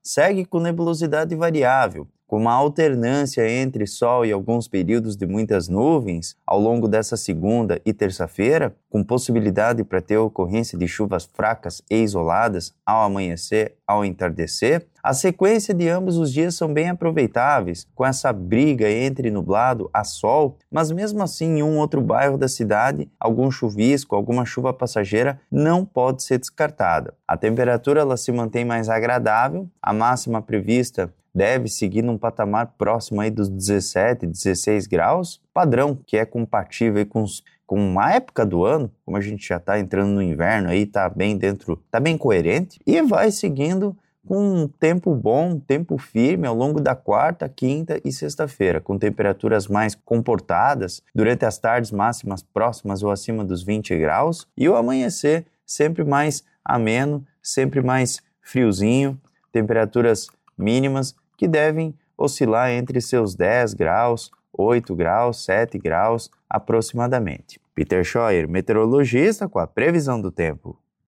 segue com nebulosidade variável, com uma alternância entre sol e alguns períodos de muitas nuvens ao longo dessa segunda e terça-feira, com possibilidade para ter ocorrência de chuvas fracas e isoladas ao amanhecer, ao entardecer. A sequência de ambos os dias são bem aproveitáveis, com essa briga entre nublado a sol, mas mesmo assim em um outro bairro da cidade, algum chuvisco, alguma chuva passageira não pode ser descartada. A temperatura ela se mantém mais agradável, a máxima prevista deve seguir num patamar próximo aí dos 17, 16 graus, padrão que é compatível aí com a época do ano, como a gente já está entrando no inverno, aí está bem coerente, e vai seguindo com um tempo bom, tempo firme ao longo da quarta, quinta e sexta-feira, com temperaturas mais comportadas, durante as tardes máximas próximas ou acima dos 20 graus, e o amanhecer sempre mais ameno, sempre mais friozinho, temperaturas mínimas que devem oscilar entre seus 10 graus, 8 graus, 7 graus aproximadamente. Peter Scheuer, meteorologista, com a previsão do tempo.